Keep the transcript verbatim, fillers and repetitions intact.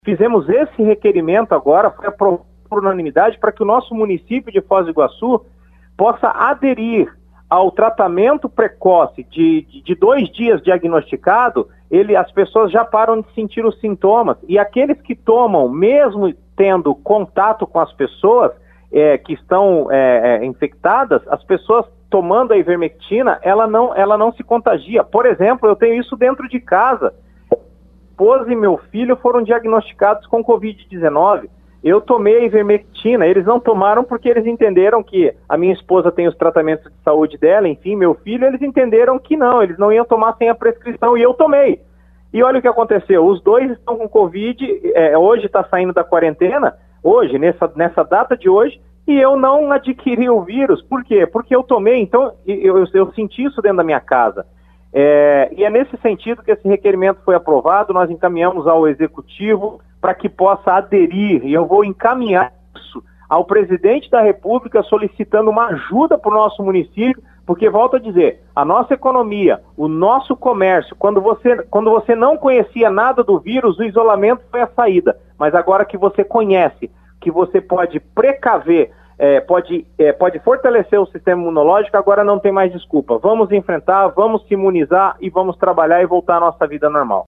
Fizemos esse requerimento agora, foi aprovado por unanimidade, para que o nosso município de Foz do Iguaçu possa aderir ao tratamento precoce de, de, de dois dias diagnosticado. Ele, as pessoas já param de sentir os sintomas, e aqueles que tomam, mesmo tendo contato com as pessoas é, que estão é, é, infectadas, as pessoas tomando a ivermectina, ela não, ela não se contagia. Por exemplo, eu tenho isso dentro de casa. Minha esposa e meu filho foram diagnosticados com covid dezenove. Eu tomei a ivermectina, eles não tomaram porque eles entenderam que a minha esposa tem os tratamentos de saúde dela, enfim, meu filho, eles entenderam que não, eles não iam tomar sem a prescrição, e eu tomei. E olha o que aconteceu, os dois estão com Covid, é, hoje está saindo da quarentena, hoje, nessa, nessa data de hoje, e eu não adquiri o vírus. Por quê? Porque eu tomei, então, eu, eu, eu senti isso dentro da minha casa. É, e é nesse sentido que esse requerimento foi aprovado, nós encaminhamos ao Executivo para que possa aderir, e eu vou encaminhar isso ao presidente da República solicitando uma ajuda para o nosso município, porque, volto a dizer, a nossa economia, o nosso comércio, quando você, quando você não conhecia nada do vírus, o isolamento foi a saída, mas agora que você conhece, que você pode precaver, É, pode, é, pode fortalecer o sistema imunológico, agora não tem mais desculpa. Vamos enfrentar, vamos se imunizar e vamos trabalhar e voltar à nossa vida normal.